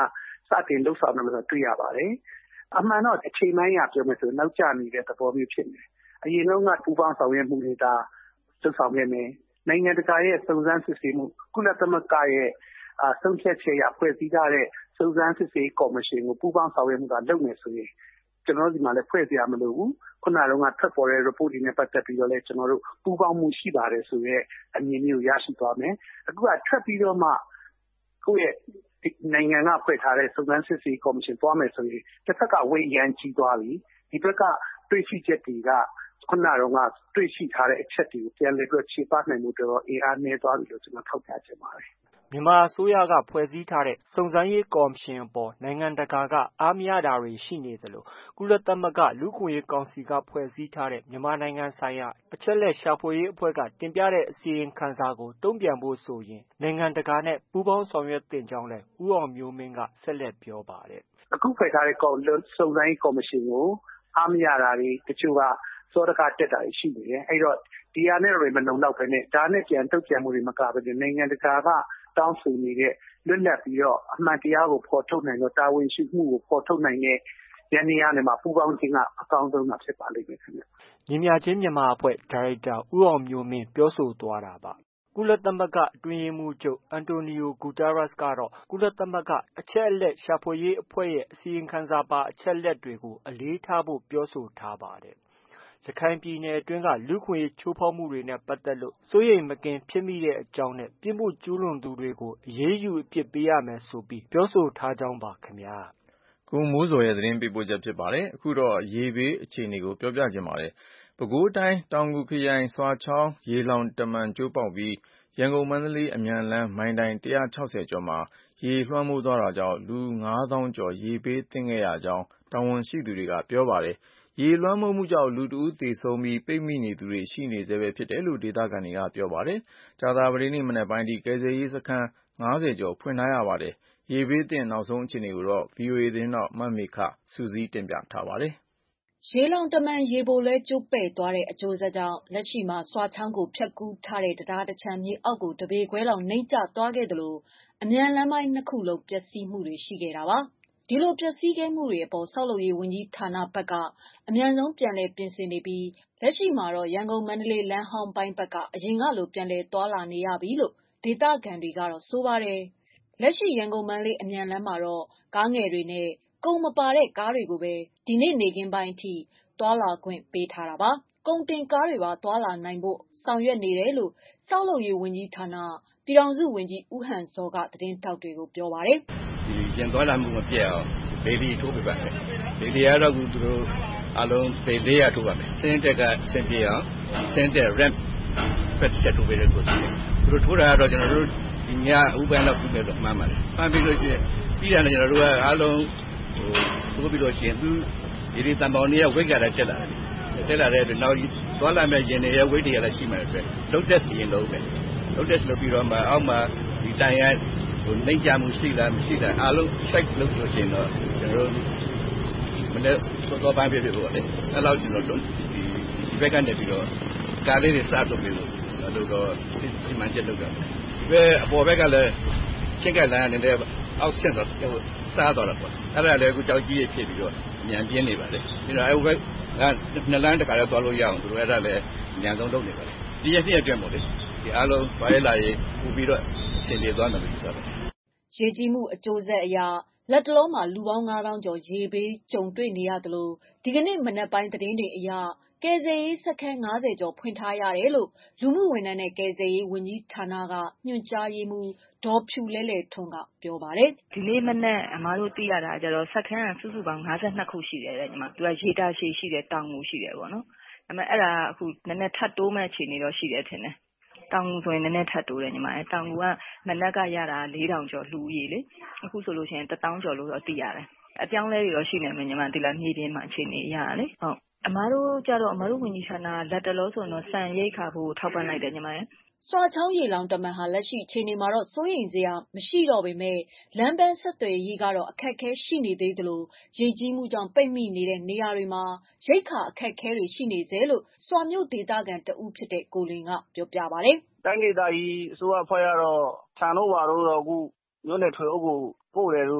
စတင်လှုပ်ဆောင်တယ်လို့တွေ့ရပါတယ်။အမှန်တော့အချိန်ပိုင်းရပြောမယ်ဆိုရင်နောက်ကျနေတဲ့သဘောမျိုးဖြစ်နေတယ်။အရင်တော့ကပူပေါင်းဆောင်ရွက်မှုတွေဒါလှုပ်ဆောင်ခဲ့မယ်။နိုင်ငံတကာရဲ့စုံစမ်းစစ်ဆေးမှုကုလသမဂ္ဂရဲ့အာဆုံးဖြတ်ချက်ရဖွဲ့စည်းထားတဲ့စုံစမ်းစစ်ဆေးကော်မရှင်ကိုပူပေါင်းဆောင်ရွက်မှုကလုပ်မယ်ဆိုရင်ကျွန်တော်တို့ဒီမှာလည်းဖွဲ့စရာမလိုဘူးခုနကတော့ထွက်ပေါ်တဲ့ report တွေနဲ့ပတ်သက်ပြီးတော့လည်းကျွန်တော်တို့ပူပေါင်းမှုရှိပါတယ်ဆိုရဲအမြင်မျိုးရရှိသွားမယ်အခုကထွက်ပြီးတော့မှကိုယ့်ရဲ့နိုင်ငံကဖွဲ့ထားတဲ့စုံစမ်းစစ်ဆေးကော်မရှင်သွားမယ်ဆိုရင်တစ်ဖက်ကဝေးရန်ကြီးသွားပြီဒီဘက်ကတွေ့ရှိချက်တွေကခုနကတော့တွေ့ရှိထားတဲ့အချက်တွေကိုပြန်လည်ပြီးခြေပနိုင်မှုတော့အင်အားနည်းသွားပြီလို့ကျွန်တော်ထောက်ပြချင်ပါတယ်မြန်မာအစိုးရကဖွဲ့စည်းထားတဲ့စုံစမ်းရေးကော်မရှင်အပေါ်နိုင်ငံတကာကအားမရတာတွေရှိနေသလိုကုလသမဂ္ဂလူ့အခွင့်အရေးကောင်စီကဖွဲ့စည်းထားတဲ့မြန်မာနိုင်ငံဆိုင်ရာအချက်အလက်ရှာဖွေရေးအဖွဲ့ကတင်ပြတဲ့အစီရင်ခံစာကိုတုံ့ပြန်ဖို့ဆိုရင်နိုင်ငံတကာနဲ့ပူးပေါင်းဆောင်ရွက်သင့်ကြောင်းလည်းဦးအောင်မျိုးမင်းကဆက်လက်ပြောပါတယ်အခုဖွဲ့ထားတဲ့စုံစမ်းရေးကော်မရှင်ကိုအားမရတာတွေတချို့ကစောဒကတက်တာရှိနေတယ်အဲ့တော့ဒီဟာနဲ့တွေမလုံလောက်ပဲနဲ့ဒါနဲ့ပြန်တုတ်ပြန်မှုတွေမကဘဲနိုင်ငံတကာကတောင်းဆိုနေတဲ့လွတ်လပ်ပြီးတော့အမှန်တရားကိုဖော်ထုတ်နိုင်တော့တာဝန်ရှိမှုကိုဖော်ထုတ်နိုင်တဲ့ရန်နေရာနဲ့မှာပူပေါင်းခြင်းကအကောင်းဆုံးတာဖြစ်ပါလိမ့်မယ်ခင်ဗျ။ညီမျှခြင်းမြန်မာအဖွဲ့ဒါရိုက်တာဦးအောင်မျိုးမင်းပြောဆိုသွားတာပါ။ကုလသမဂ္ဂအတွင်းရေးမှူးချုပ်အန်တိုနီယိုဂူတာရက်စ်ကတော့ကုလသမဂ္ဂအချက်အလက်ရှာဖွေရေးအဖွဲ့ရဲ့အစီရင်ခံစာပါအချက်အလက်တွေကိုအလေးထားဖို့ပြောဆိုထားပါတယ်။ရခိုင်ပြည်နယ်အတွင်းကလူ့အခွင့်အရေးချိုးဖောက်မှုတွေနဲ့ပတ်သက်လို့စိုးရိမ်မကင်းဖြစ်မိတဲ့အကြောင်းနဲ့ပြစ်မှုကျူးလွန်သူတွေကိုအရေးယူအပြစ်ပေးရမယ်ဆိုပြီးပြောဆိုထားကြောင်းပါခင်ဗျာ။ကိုမိုးစော်ရဲ့သတင်းပေးပို့ချက်ဖြစ်ပါတယ်။အခုတော့ရေဘေးအခြေအနေကိုပြောပြချင်ပါတယ်။ပဲခူးတိုင်းတောင်ငူခရိုင်ဆွာချောင်းရေလောင်တမံကျိုးပေါက်ပြီးရန်ကုန်မန္တလေးအမြန်လမ်းမိုင်တိုင်တစ်ရာ၆ဆယ်ကျော်မှာရေလွှမ်းမိုးသွားတာကြောင့်လူငါးသောင်းကျော်ရေဘေးသင့်ခဲ့ရကြောင်းတာဝန်ရှိသူတွေကပြောပါတယ်။ရေလွှမ်းမိုးမှုကြောင့်လူတဦးသေဆုံးပြီးပိတ်မိနေသူတွေရှိနေဆဲပဲဖြစ်တယ်လို့ဒေသခံတွေကပြောပါတယ်။ကြာသပတေးနေ့မနက်ပိုင်းထိကယ်ဆယ်ရေးစခန်းငါးဆယ်ကျော်ဖွင့်ထားရပါတယ်။ရေဘေးသင့်နောက်ဆုံးအခြေအနေကိုတော့ ဗွီအိုအေသတင်းထောက်မမေခစုစည်းတင်ပြထားပါတယ်။ရေလောင်တမံရေပိုလွဲကျိုးပဲ့သွားတဲ့အကျိုးဆက်ကြောင့်လက်ရှိမှာဆွာချောင်းကိုဖြတ်ကူးထားတဲ့တရားတစ်ချမ်းမြေအောက်ကိုတပေခွဲလောက်နှိမ့်ကျသွားခဲ့သလိုအမြန်လမ်းပိုင်းနှစ်ခုလုံးပျက်စီးမှုတွေရှိခဲ့တာပါ။ဒီလိုပျက်စီးခဲ့မှုတွေအပေါ်ဆောက်လုပ်ရေးဝန်ကြီးဌာနဘက်ကအမြန်ဆုံးပြန်လည်ပြင်ဆင်နေပြီးလက်ရှိမှာတော့ရန်ကုန်မန္တလေးလမ်းဟောင်းပိုင်းဘက်ကအရင်ကလိုပြန်လည်သွားလာနေရပြီလို့ဒေသခံတွေကတော့ဆိုပါတယ်။လက်ရှိရန်ကုန်မန္တလေးအမြန်လမ်းမှာတော့ကားငယ်တွေနဲ့ကုန်မပါတဲ့ကားတွေကိုပဲဒီနေ့နေ့ခင်းပိုင်းအထိသွားလာခွင့်ပေးထားတာပါ။ကုန်တင်ကားတွေပါသွားလာနိုင်ဖို့ဆောင်ရွက်နေတယ်လို့ဆောက်လုပ်ရေးဝန်ကြီးဌာနပြည်ထောင်စုဝန်ကြီးဦးဟန်စောကသတင်းထောက်တွေကိုပြောပါတယ်။ဒီပြန်သွားလာမှုမပြတ်အောင်ဘေးလီထိုးပြပါမယ်။ဘေးလီကတော့သူတို့အလုံးဘေးလေးရထိုးပါမယ်။စင်းတက်ကစင်ပြေအောင်စင်းတက် ramp ဖက်ဆက်ထိုးပေးတဲ့ကိုသူတို့ထိုးတာကတော့ကျွန်တော်တို့ဒီညဥပန်းလောက်ပြီးတော့မှန်းပါတယ်။မှန်းပြီးလို့ရှိရင်ပြီးတယ်ကျွန်တော်တို့ကအားလုံးဟိုထိုးပြီးလို့ရှိရင်သူဒီဒီတံပေါင်းတွေကဝိတ်ကြတာတက်လာတယ်။တက်လာတဲ့အတွက်နောက်သွားလာမဲ့ရင်တွေရဲ့ဝိတ်တွေကလည်းရှိမှအတွက်လုတ်တက်စီရင်လို့ပဲလုတ်တက်လို့ပြီးတော့မှအောက်မှာဒီတိုင်ရဟိုနှိမ့်ကြမှုရှိလားမရှိလားအားလုံး check လုပ်လို့ရှိရင်တော့ကျွန်တော်တို့မနေ့စောစောပိုင်းပြပြပေါ့လေအဲ့လောက်ကျွန်တော်တို့ဒီဒီဘက်ကနေပြီးတော့ကားလေးတွေစထုတ်ပြီးလို့လို့တော့ဒီမှချက်လုပ်တာဒီဘက်အပေါ်ဘက်ကလည်းချက်ကလမ်းနေတဲ့အောက်ဆက်တော့စားတော့တာပေါ့အဲ့ဒါလည်းအခုကြောက်ကြီးရဖြစ်ပြီးတော့ညံပြင်းနေပါလေပြီးတော့အဲ့ဘက်ကနှစ်လမ်းတခါတော့သွားလို့ရအောင်သူတို့အဲ့ဒါလည်းညံဆုံးလုပ်နေပါလေဒီရက်ပြည့်အတွင်းပေါ့လေဒီအားလုံးဘာလဲလာရေးပူပြီးတော့ဆင်ပြေသွားတယ်လို့ပြောတာရေကြီးမှုအကျိုးဆက်အရလက်တလုံးမှာလူပေါင်းငါးသောင်းကျော်ရေဘေးကြုံတွေ့နေရသလိုဒီကနေ့မနက်ပိုင်းသတင်းတွေအရကယ်ဆယ်ရေးစခန်းငါးဆယ်ကျော်ဖွင့်ထားရတယ်လို့လူမှုဝန်ထမ်းနဲ့ကယ်ဆယ်ရေးဝန်ကြီးဌာနကညွှန်ကြားရေးမှူးဒေါ်ဖြူလဲလဲထွန်းကပြောပါတယ်ဒီနေ့မနက်အမားတို့သိရတာကျတော့စခန်းကစုစုပေါင်းငါးဆယ်နှစ်ခုရှိတယ်တဲ့ညီမသူကရေတာရှည်ရှိတယ်တောင်ငူရှိတယ်ပေါ့နော်ဒါပေမဲ့အဲ့ဒါအခုနည်းနည်းထပ်တိုးမဲ့အခြေအနေတော့ရှိတယ်ထင်တယ်တောင်ငူဆိုရင်နည်းနည်းထပ်တိုးတယ်ညီမအဲတောင်ငူကမနက်ကရတာလေးထောင်ကျော်လူကြီးလေအခုဆိုလို့ရှိရင်တစ်သောင်းကျော်လို့တော့သိရတယ်အပြောင်းလဲတွေတော့ရှိနေမယ်ညီမဒီလားမြေပြင်မှာအခြေအနေရလေဟုတ်အမားတို့ကြတော့အမားတို့ဝန်ကြီးဌာနလက်တလောဆိုတော့စံရိတ်ခါဖို့ထောက်ပံ့လိုက်တယ်ညီမရဲ့ဆွာချောင်းရေလောင်တမန်ဟာလက်ရှိအခြေအနေမှာတော့စိုးရိမ်စရာမရှိတော့ပေမဲ့လမ်းပန်းဆက်သွယ်ရေးကတော့အခက်အခဲရှိနေသေးတယ်လို့ရေကြီးမှုကြောင့်ပိတ်မိနေတဲ့နေရာတွေမှာရိတ်ခါအခက်အခဲတွေရှိနေသေးလို့စွာမြို့ဒေသခံတဦးဖြစ်တဲ့ကိုလင်ကပြောပြပါတယ်။တိုင်းဒေသကြီးအစိုးရဖွဲ့ရတော့ခြံတို့ဘာတို့တော့အခုမြို့နယ်ထွေအုပ်ကိုပို့တယ်လို့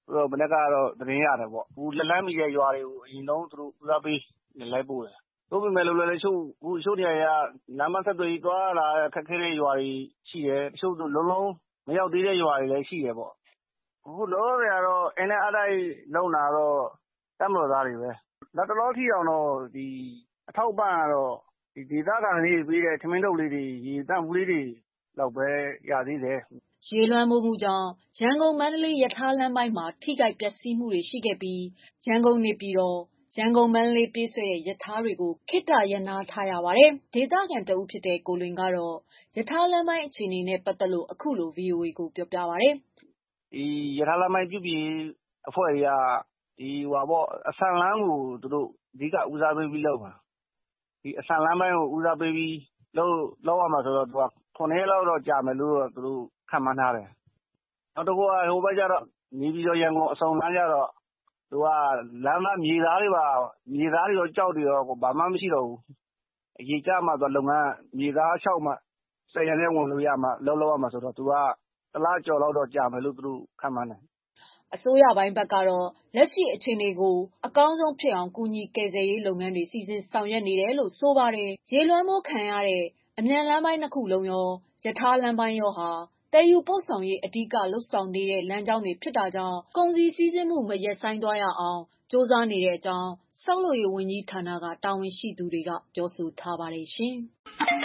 တော့မနေ့ကတော့သတင်းရတယ်ပေါ့။အခုလက်လန်းမီတဲ့ရွာတွေကိုအရင်ဆုံးသူတို့ဦးစားပေးလိုက်ပို့တယ်။သို့ပေမဲ့လို့လည်းတချို့အခုတချို့နေရာတွေကလမ်းမဆက်သွယ်ရေးသွားလာခက်ခဲတဲ့ရွာတွေရှိတယ်။တချို့ဆိုလုံးလုံးမရောက်သေးတဲ့ရွာတွေလည်းရှိတယ်ပေါ့။အခုလောလောဆယ်ကတော့အင်နဲ့အားတိုက်လုံတာတော့တပ်မတော်သားတွေပဲ။လက်တလောထိအောင်တော့ဒီအထောက်ပံ့ကတော့ဒီဒေသခံတွေပေးတဲ့ထမင်းထုတ်လေးတွေရေတန့်ဘူးလေးတွေလောက်ပဲရသေးတယ်။ရေလွှမ်းမိုးမှုကြောင့်ရန်ကုန်မန္တလေးရထားလမ်းပိုင်းမှာထိခိုက်ပျက်စီးမှုတွေရှိခဲ့ပြီးရန်ကုန်နေပြည်တော်ရန်ကုန်မန္တလေးပြေးဆွဲတဲ့ရထားတွေကိုခေတ္တရပ်နားထားရပါတယ်။ဒေသခံတဦးဖြစ်တဲ့ကိုလွင်ကတော့ရထားလမ်းပိုင်းအခြေအနေနဲ့ပတ်သက်လို့အခုလို ဗွီအိုအေ ကိုပြောပြပါတယ်။ဒီရထားလမ်းပိုင်းပြုပြင်အဖွဲ့တွေကဒီဟွာပေါ့အဆန်လမ်းကိုသူတို့အဓိကဦးစားပေးပြီးလုပ်ပါဒီအဆန်လမ်းပိုင်းကိုဦးစားပေးပြီးလုပ်လုပ်ရမှာဆိုတော့သူကခုနှစ်ရက်လောက်တော့ကြာမယ်လို့တော့သူတို့ခံမှန်းထားတယ်နောက်တစ်ခုကဟိုဘက်ကျတော့နေပြီးတော့ရန်ကုန်အစုံလမ်းကျတော့သူကလမ်းမမြေသားတွေပါမြေသားတွေရောကြောက်တွေရောဘာမှမရှိတော့ဘူးအရေးကြမှာသူလုပ်ငန်းမြေသား၆မှစက်ရတဲ့ဝင်လို့ရမှာလောက်လောက်ရမှာဆိုတော့သူကတလားကြော်လောက်တော့ကြာမယ်လို့သူတို့ခံမှန်းတယ်အစိုးရပိုင်းဘက်ကတော့လက်ရှိအခြေအနေကိုအကောင်းဆုံးဖြစ်အောင်ကူညီကယ်ဆယ်ရေးလုပ်ငန်းတွေစီစဉ်ဆောင်ရွက်နေတယ်လို့ဆိုပါတယ်။ရေလွှမ်းမိုးခံရတဲ့အမြန်လမ်းပိုင်းနှစ်ခုလုံးရောရထားလမ်းပိုင်းရောဟာတည်ယူပို့ဆောင်ရေးအဓိကလှုပ်ဆောင်နေတဲ့လမ်းကြောင်းတွေဖြစ်တာကြောင့်ကုန်စည်စီးဆင်းမှုမရက်ဆိုင်သွားရအောင်စ조사နေတဲ့အကြောင်းဆောက်လုပ်ရေးဝန်ကြီးဌာနကတာဝန်ရှိသူတွေကပြောဆိုထားပါတယ်ရှင်။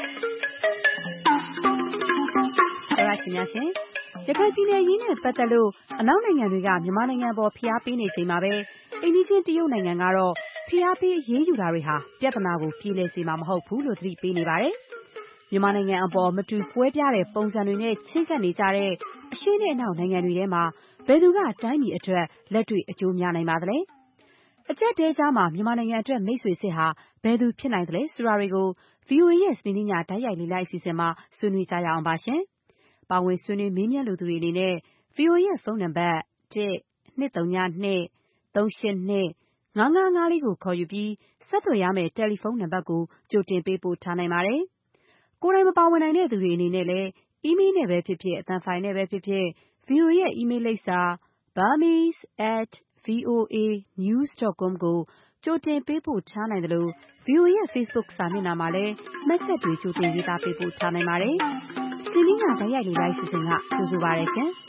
ရခိုင်ပြည်နယ်ရခိုင်ပြည်နယ်ရေးနဲ့ပတ်သက်လို့အနောက်နိုင်ငံတွေကမြန်မာနိုင်ငံပေါ်ဖိအားပေးနေချိန်မှာပဲအိမ်နီးချင်းတရုတ်နိုင်ငံကတော့ဖိအားပေးအရေးယူတာတွေဟာပြဿနာကိုပြေလည်စေမှာမဟုတ်ဘူးလို့သတိပေးနေပါတယ်။မြန်မာနိုင်ငံအပေါ်မတူကွဲပြားတဲ့ပုံစံတွေနဲ့ချင်းကပ်နေကြတဲ့အရှေ့နဲ့အနောက်နိုင်ငံတွေထဲမှာဘယ်သူကတိုင်းပြည်အတွက်လက်တွေ့အကျိုးများနိုင်ပါသလဲ။အကြက်တဲကြားမှာမြန်မာနိုင်ငံအတွက်မိတ်ဆွေစစ်ဟာဘယ်သူဖြစ်နိုင်သလဲဆိုတာတွေကို ဗွီအိုအေ ရဲ့စနေနေ့ညတိုက်ရိုက်လေးလိုက်အစီအစဉ်မှာဆွေးနွေးကြရအောင်ပါရှင်။ပါဝင်ဆွေးနွေးမေးမြန်းလူသူတွေအနေနဲ့ ဗွီအိုအေ ရဲ့ဖုန်းနံပါတ်၁ ၂၃၂ ၃၈၂ ၅၅၅လေးကိုခေါ်ယူပြီးဆက်သွယ်ရမယ့်တယ်လီဖုန်းနံပါတ်ကိုကြိုတင်ပေးပို့ထားနိုင်ပါတယ်။ကိုယ်တိုင်မပါဝင်နိုင်တဲ့သူတွေအနေနဲ့လည်းအီးမေးလ်နဲ့ပဲဖြစ်ဖြစ်အသံဖိုင်နဲ့ပဲဖြစ်ဖြစ် ဗွီအိုအေ ရဲ့အီးမေးလ်လိပ်စာ burmese at voanews dot com ကိုကြိုတင်ပေးပို့ထားနိုင်တယ်လို့ ဗွီအိုအေ ရဲ့ Facebook စာမျက်နှာမှာလည်းမှတ်ချက်တွေကြိုတင်ရေးသားပေးပို့ထားနိုင်ပါတယ်။ဒီနေ့ကဗိုင်းရိုက်လေးလိုက်စီစဉ်ကကြိုဆိုပါရစေရှင်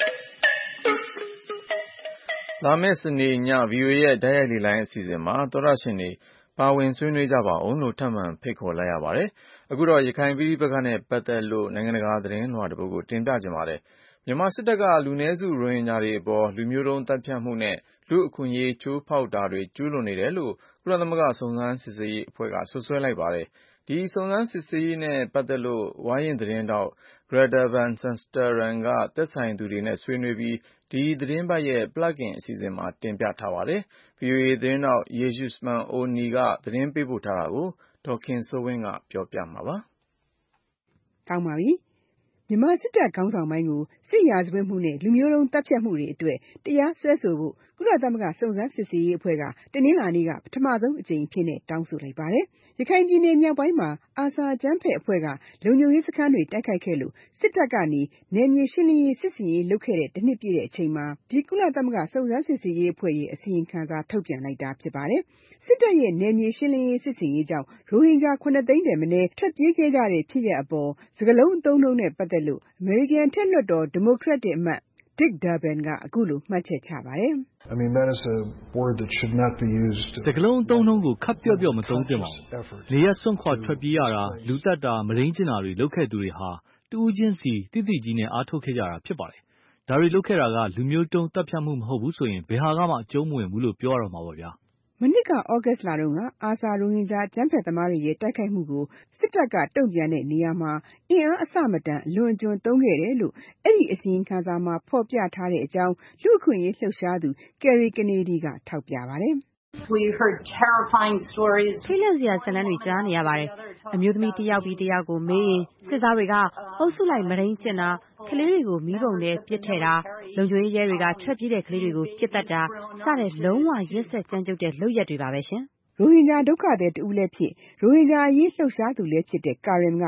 ။လာမယ့်စနေည ဗွီအိုအေ ရဲ့ဓာတ်ရိုက်လေးလိုင်းအစီအစဉ်မှာသောတရှင်တွေပါဝင်ဆွေးနွေးကြပါအောင်လို့ထပ်မံဖိတ်ခေါ်လိုက်ရပါတယ်။အခုတော့ရခိုင်ပြည်ပခါနဲ့ပတ်သက်လို့နိုင်ငံတကာသတင်းလွှာတစ်ပုဒ်ကိုတင်ပြကြပါမယ်။မြန်မာစစ်တပ်ကလူနည်းစုရိုဟင်ဂျာတွေအပေါ်လူမျိုးတုံးတပ်ဖြတ်မှုနဲ့လူအခွင့်အရေးချိုးဖောက်တာတွေကျူးလွန်နေတယ်လို့ကုလသမဂ္ဂစုံစမ်းစစ်ဆေးရေးအဖွဲ့ကဆွဆွဲလိုက်ပါတယ်။ဒီစုံစမ်းစစ်ဆေးရေးနဲ့ပတ်သက်လို့ဝိုင်းရင်သတင်းတောက် Greta Van Susteren ကသက်ဆိုင်သူတွေနဲ့ဆွေးနွေးပြီးဒီသတင်းပတ်ရဲ့ Plug-in အစီအစဉ်မှာတင်ပြထားပါတယ်။ ဗွီအိုအေသတင်းတောက် Jesusemen Oni ကသတင်းပေးပို့ထားတာကိုဒေါ်ခင်စိုးဝင်းကပြောပြမှာပါ။ကောင်းပါပြီ။မြန်မာစစ်တပ်ခေါင်းဆောင်ပိုင်းကိုစစ်ရာဇဝတ်မှုနဲ့လူမျိုးတုံးတပ်ဖြတ်မှုတွေအတွက်တရားစွဲဆိုဖို့ကုလသမဂ္ဂစုံစမ်းစစ်ဆေးရေးအဖွဲ့ကတနင်္လာနေ့ကပထမဆုံးအကြိမ်ဖြစ်နဲ့တောင်းဆိုလိုက်ပါတယ်။ရခိုင်ပြည်နယ်မြောက်ပိုင်းမှာအာဆာအကြမ်းဖက်အဖွဲ့ကလုံခြုံရေးစခန်းတွေတိုက်ခိုက်ခဲ့လို့စစ်တပ်ကနေနယ်မြေရှင်းလင်းရေးစစ်ဆင်ရေးလုပ်ခဲ့တဲ့တစ်နှစ်ပြည့်တဲ့အချိန်မှာဒီကုလသမဂ္ဂစုံစမ်းစစ်ဆေးရေးအဖွဲ့ရဲ့အစီရင်ခံစာထုတ်ပြန်လိုက်တာဖြစ်ပါတယ်။စစ်တပ်ရဲ့နယ်မြေရှင်းလင်းရေးစစ်ဆင်ရေးကြောင့်ရိုဟင်ဂျာခုနှစ်သိန်းတန်မင်းထွက်ပြေးခဲ့ကြတဲ့ဖြစ်ရပ်အပေါ်စကားလုံးအသုံးနှုန်းနဲ့ပတ်သက်လို့အမေရိကန်အထက်လွှတ်တော်ဒီမိုကရက်တစ်အမတ် Dick Durbin ကအခုလိုမှတ်ချက်ချပါတယ်။ I mean that is a word that should not be used. စကားလုံးအသုံးနှုန်းကိုခပ်ပျော့ပျော့မသုံးသင့်ပါဘူး။နေရစွန့်ခွာထွက်ပြေးရတာလူသက်တာမရင်းကျင်တာတွေလုပ်ခဲ့သူတွေဟာတူးချင်းစီတိတိကြီးနဲ့အားထုတ်ခဲ့ကြတာဖြစ်ပါတယ်။ဒါတွေလုပ်ခဲ့တာကလူမျိုးတုံးတပ်ဖြတ်မှုမဟုတ်ဘူးဆိုရင်ဘယ်ဟာကမှအကျုံးမဝင်ဘူးလို့ပြောရတော့မှာပါဗျာ။မနှစ်ကဩဂတ်လတုန်းကအာဆာရိုဟင်ဂျာကျန်းဖက်သမားတွေရဲ့တိုက်ခိုက်မှုကိုစစ်တပ်ကတုံ့ပြန်တဲ့နေရာမှာအင်အားအဆမတန်အလွန်အကျွံသုံးခဲ့တယ်လို့အဲ့ဒီအစီရင်ခံစာမှာဖော်ပြထားတဲ့အကြောင်းလူ့အခွင့်အရေးလှုပ်ရှားသူ Kerry Kennedy ကထောက်ပြပါတယ်။ We heard terrifying stories. ဖိလန့်စရာဇာတ်လမ်းတွေကြားနေရပါတယ်။အမျိုးသမီးတစ်ယောက်ပြီးတစ်ယောက်ကိုမေးရင်စစ်သားတွေကအုပ်စုလိုက်မရင်းကျင်တာကလေးတွေကိုမီးပုံထဲပစ်ထည့်တာလုံခြုံရေးရဲတွေကထွက်ပြေးတဲ့ကလေးတွေကိုပစ်တတ်တာစတဲ့လုံးဝရက်စက်ကြမ်းကြုတ်တဲ့လုပ်ရက်တွေပါပဲရှင်။ရိုဟင်ဂျာဒုက္ခသည်တူလည်းဖြစ်ရိုဟင်ဂျာအရေးလှုပ်ရှားသူလည်းဖြစ်တဲ့ Karim ကတော့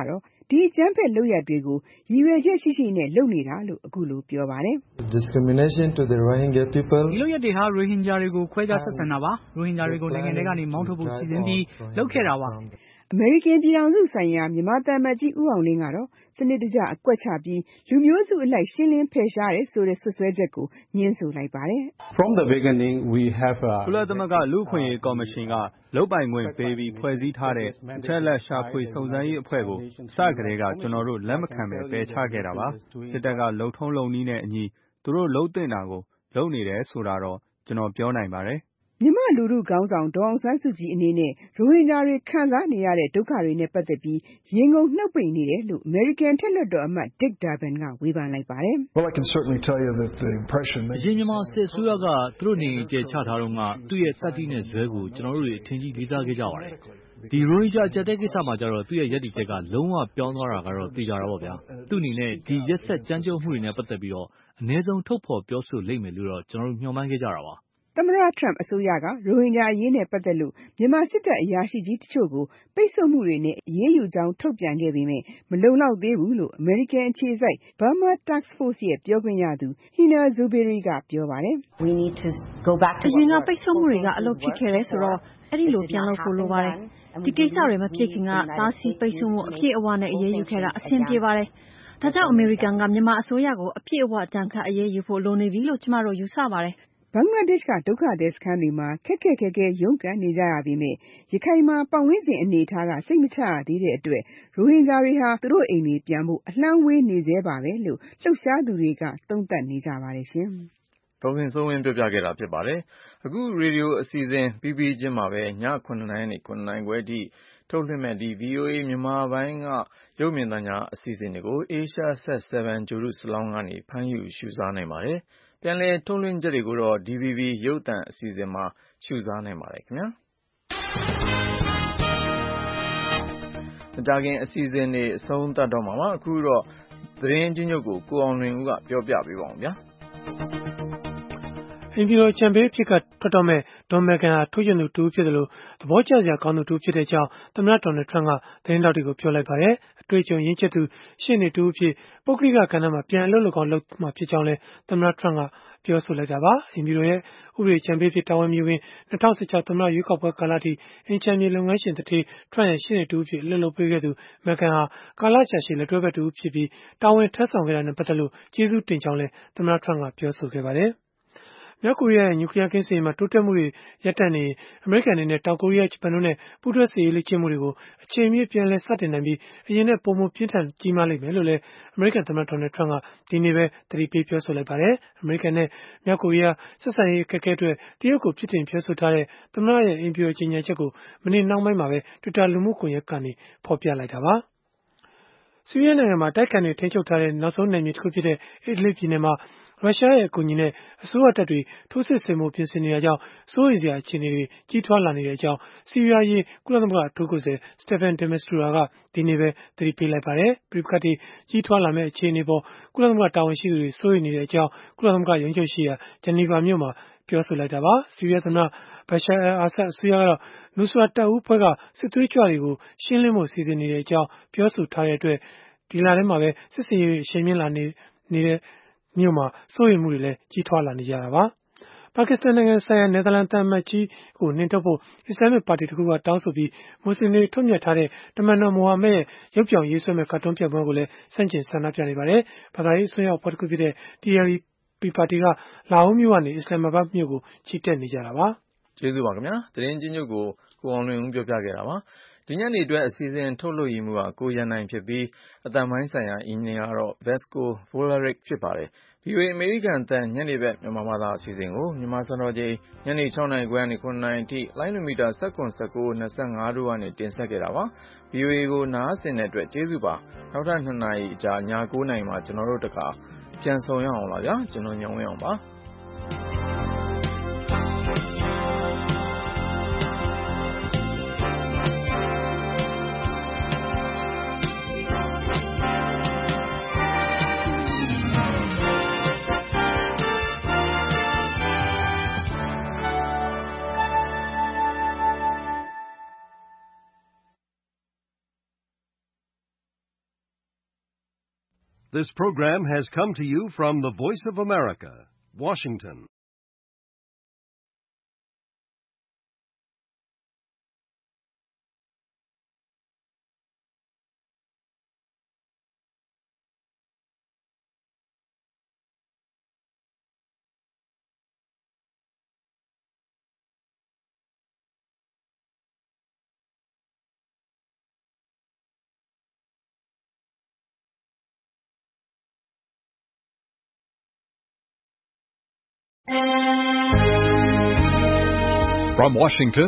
ဒီအကြမ်းဖက်လုပ်ရပ်တွေကိုရည်ရွယ်ချက်ရှိရှိနဲ့လုပ်နေတာလို့အခုလိုပြောပါတယ်။ Discrimination to the Rohingya people ဒီလုပ်ရပ်တွေဟာရိုဟင်ဂျာတွေကိုခွဲခြားဆက်ဆံတာပါရိုဟင်ဂျာတွေကိုနိုင်ငံထဲကနေမောင်းထုတ်ဖို့စီစဉ်ပြီးလုပ်ခဲ့တာပါအမေရိကန်ပြည်ထောင်စုဆိုင်ရာမြန်မာသံအမတ်ကြီးဦးအောင်လင်းကတော့စနစ်တကျအကွက်ချပြီးလူမျိုးစုအလိုက်ရှင်းလင်းဖယ်ရှားတယ်ဆိုတဲ့ဆွဆွဲချက်ကိုညှင်းဆိုလိုက်ပါတယ် From the beginning we have ကုလသမဂ္ဂလူ့အခွင့်အရေးကော်မရှင်ကလုပ်ပိုင်ခွင့်ပေးပြီးဖွဲ့စည်းထားတဲ့အချက်အလက်ရှာဖွေစုံစမ်းရေးအဖွဲ့ကိုစကတည်းကကျွန်တော်တို့လက်မခံပဲပယ်ချခဲ့တာပါစစ်တပ်ကလှုပ်ထုံးလုံနည်းနဲ့အညီသူတို့လှုပ်တင်တာကိုလုပ်နေတယ်ဆိုတာတော့ကျွန်တော်ပြောနိုင်ပါတယ်မြန်မာလူထုခေါင်းဆောင်ဒေါအောင်ဆန်းစုကြည်အနေနဲ့ရိုဟင်ဂျာတွေခံစားနေရတဲ့ဒုက္ခတွေနဲ့ပတ်သက်ပြီးရင်ကုန်နှုတ်ပိတ်နေတယ်လို့ American ထက်လွှတ်တော်အမတ် Dick Durbin ကဝေဖန်လိုက်ပါတယ် Well, I can certainly tell you that the impression အရင်မြန်မာစစ်အစိုးရကသူတို့နေကျချထားတော့ကသူ့ရဲ့တတိနဲ့ဇွဲကိုကျွန်တော်တို့တွေအထင်ကြီးလေးစားခဲ့ကြပါတယ်ဒီရိုဟင်ဂျာအကြက်တဲ့ကိစ္စမှာကျတော့သူ့ရဲ့ရည်တည်ချက်ကလုံးဝပြောင်းသွားတာကတော့သိကြတာပေါ့ဗျာသူ့အနေနဲ့ဒီရက်ဆက်ကြမ်းကြုတ်မှုတွေနဲ့ပတ်သက်ပြီးတော့အ ਨੇ ဆုံးထုတ်ဖော်ပြောဆိုလိမ့်မယ်လို့တော့ကျွန်တော်တို့မျှော်မှန်းခဲ့ကြတာပါသမ္မတထရမ့်အစိုးရကရိုဟင်ဂျာအရေးနဲ့ပတ်သက်လို့မြန်မာစစ်တပ်အရာရှိကြီးတချို့ကိုပိတ်ဆို့မှုတွေနဲ့အရေးယူကြောင်းထုတ်ပြန်ခဲ့ပေမဲ့မလုံလောက်သေးဘူးလို့ American အခြေစိုက် Burma Task Force ရဲ့ပြောခွင့်ရသူ Hina Zuberi ကပြောပါတယ် We need to go back to အရင်ကပိတ်ဆို့မှုတွေကအလုပ်ဖြစ်ခဲ့တယ်ဆိုတော့အဲ့ဒီလိုပြန်လုပ်ဖို့လိုပါတယ်ဒီကိစ္စတွေမဖြစ်ခင်ကသားစီပိတ်ဆို့မှုအပြည့်အဝနဲ့အရေးယူခဲ့တာအဆင်ပြေပါတယ်ဒါကြောင့်အမေရိကန်ကမြန်မာအစိုးရကိုအပြည့်အဝကြံခတ်အရေးယူဖို့လိုနေပြီလို့ကျမတို့ယူဆပါတယ်ဘင်္ဂလားဒေ့ရှ်ကဒုက္ခသည်စခန်းတွေမှာခက်ခက်ခဲခဲရုန်းကန်နေကြရပေမဲ့ရခိုင်မှာပတ်ဝန်းကျင်အနေအထားကစိတ်မချရသေးတဲ့အတွက်ရိုဟင်ဂျာတွေဟာသူတို့အိမ်တွေပြန်ဖို့အလှမ်းဝေးနေသေးပါပဲလို့လှုပ်ရှားသူတွေကသုံးသပ်နေကြပါတယ်ရှင်ဒေါခင်စိုးဝင်းပြောပြခဲ့တာဖြစ်ပါတယ်အခုရေဒီယိုအစီအစဉ်ပြီးပြီးချင်းမှာပဲညခုနှစ်နာရီနဲ့ခုနှစ်နာရီခွဲအထိထုတ်လွှင့်မဲ့ဒီ ဗွီအိုအေ မြန်မာပိုင်းကရုပ်မြင်သံကြားအစီအစဉ်တွေကို Asia Set 7 ဂြိုဟ်တုစလောင်းကနေဖမ်းယူရှုစားနိုင်ပါတယ်ပြန်လည်ထုတ်လွှင့်ချက်တွေကိုတော့ ဒီ ဗီ ဘီ ရုပ်သံအစီအစဉ်မှာရှုစားနိုင်ပါတယ်ခင်ဗျာမကြခင်အစီအစဉ်တွေအဆုံးသတ်တော့မှာပါအခုတော့သတင်းချင်းချုပ်ကိုကိုအောင်လွင်ဦးကပြောပြပေးပါအောင်ဗျာအိမ်ပြည်တော်ချန်ပေးဖြစ်ကထွက်တော့မဲ့ဒေါ်မက်ဂန်ဟာထိုးချင်သူတူဖြစ်တယ်လို့သဘောကျစရာကောင်းသူတူဖြစ်တဲ့အကြောင်းသမ္မတဒေါ်နယ်ထရမ့်ကသတင်းတောက်တွေကိုပြောလိုက်ပါတယ်အတွေ့အကြုံရင်းချက်သူရှင်းနေတူဖြစ်ပုဂ္ဂလိကကဏ္ဍမှာပြန်အလုပ်လုပ်ကောင်းလုပ်မှာဖြစ်ကြောင်းလဲသမ္မတထရမ့်ကပြောဆိုလိုက်တာပါအိမ်ပြည်တော်ရဲ့ဥပဒေချန်ပေးဖြစ်တာဝန်မြူဝင်၂၀၁၆သမ္မတရွေးကောက်ပွဲကာလထိအင်ချန်မြေလုပ်ငန်းရှင်တတိထရမ့်ရဲ့ရှင်းနေတူဖြစ်လှုပ်လှုပ်ပေးခဲ့သူမက်ဂန်ဟာကာလကြာရှည်လက်တွဲဘက်တူဖြစ်ပြီးတာဝန်ထမ်းဆောင်ခဲ့တာနဲ့ပတ်သက်လို့ကျေးဇူးတင်ကြောင်းလဲသမ္မတထရမ့်ကပြောဆိုခဲ့ပါတယ်မြောက်ကိုရီးယားရဲ့နျူကလီးယားကင်းစင်ရေးမှာတိုးတက်မှုတွေရပ်တန့်နေအမေရိကန်အနေနဲ့တောင်ကိုရီးယားဂျပန်တို့နဲ့ပူးတွဲစစ်ရေးလေ့ကျင့်မှုတွေကိုအချိန်မီပြန်လည်စတင်နိုင်ပြီးအရင်နဲ့ပုံမပြင်းထန်ကြီးမားလိမ့်မယ်လို့လည်းအမေရိကန်သမ္မတဒေါ်နယ်ထရမ့်ကဒီနေ့ပဲသတိပေးပြောဆိုလိုက်ပါတယ်အမေရိကန်နဲ့မြောက်ကိုရီးယားဆက်ဆံရေးအခက်အခဲတွေတရုတ်ကိုဖြစ်တင်ပြောဆိုထားတဲ့သမ္မတရဲ့အင်ပီယိုကြီးညာချက်ကိုမနေ့နှောင်းပိုင်းမှာပဲ Twitter လူမှုကွန်ရက်ကနေဖော်ပြလိုက်တာပါဆီးရီးယားနိုင်ငံမှာတိုက်ခိုက်နေထိန်းချုပ်ထားတဲ့နောက်ဆုံးနယ်မြေတစ်ခုဖြစ်တဲ့အီဒလစ်ပြည်နယ်မှာရုရှားရဲ့အကူအညီနဲ့အစိုးရတပ်တွေထိုးစစ်ဆင်မှုပြင်ဆင်နေတာကြောင့်စိုးရိမ်စရာအခြေအနေတွေကြီးထွားလာနေတဲ့အကြောင်းဆီးရီးယားရေးကုလသမဂ္ဂအထူးကိုယ်စားလှယ် Stephen de Mistura ကဒီနေ့ပဲသတိပေးလိုက်ပါတယ်။ပြည်ပခတ်တွေကြီးထွားလာမဲ့အခြေအနေပေါ်ကုလသမဂ္ဂတာဝန်ရှိသူတွေစိုးရိမ်နေတဲ့အကြောင်းကုလသမဂ္ဂရုံးချုပ်ရှိရာဂျနီဗာမြို့မှာပြောဆိုလိုက်တာပါ။ဆီးရီးယားသမ္မတဘရှာအယ်အာဆတ်အစိုးရကတော့နူဆရာတပ်ဦးဖွဲ့ကစစ်သွေးကြွတွေကိုရှင်းလင်းဖို့စီစဉ်နေတဲ့အကြောင်းပြောဆိုထားတဲ့အတွက်ဒီလထဲမှာပဲစစ်စင်ရေးအရှိန်မြင့်လာနေနေတဲ့မြို့မှာစိုးရိမ်မှုတွေလည်းကြီးထွားလာနေကြတာပါ။ပါကစ္စတန်နိုင်ငံဆိုင်ရာနယ်သာလန်သံအမတ်ကြီးကိုနှင်ထုတ်ဖို့အစ္စလာမစ်ပါတီတစ်ခုကတောင်းဆိုပြီးမွတ်စလင်တွေထုတ်ပြန်ထားတဲ့တမန်တော်မိုဟာမက်ရဲ့ရုပ်ပြောင်ရေးဆွဲမဲ့ကာတွန်းပြပွဲကိုလည်းဆန့်ကျင်ဆန္ဒပြနေပါတယ်။ဘာသာရေးအစွန်းရောက်အဖွဲ့တစ်ခုဖြစ်တဲ့ တီ အယ် အီ ပီ ပါတီကလာအိုမြို့ကနေအစ္စလာမ္မာဘတ်မြို့ကိုချီတက်နေကြတာပါ။ကျေးဇူးပါခင်ဗျာ။သတင်းချင်းချုပ်ကိုကိုအောင်လွင်ဦးပြောပြခဲ့တာပါ။ဒီညနေအတွက်အစီအစဉ်ထုတ်လို့ရမှုကကိုရန်နိုင်ဖြစ်ပြီးအတန်ပိုင်းဆိုင်ရာအင်ဂျင်နီယာကတော့ Vasco Volaric ဖြစ်ပါတယ်။ ဗွီအိုအေအမေရိကန်အသံညနေဘက်မြန်မာဘာသာအစီအစဉ်ကိုမြန်မာစံတော်ချိန်ညနေ၆နာရီခွဲကနေ၇နာရီအထိလိုင်းနိုမီတာ၁၇ ၁၉ ၂၅တို့ကနေတင်ဆက်ခဲ့တာပါ။ ဗွီအိုအေကိုနားဆင်တဲ့အတွက်ကျေးဇူးပါ။နောက်ထပ်နှစ်နာရီကြာည၉နာရီမှာကျွန်တော်တို့တခါပြန်ဆုံရအောင်ပါဗျာ။ကျွန်တော်ညောင်ဝင်းအောင်ပါ။ This program has come to you from the Voice of America, Washington. From Washington,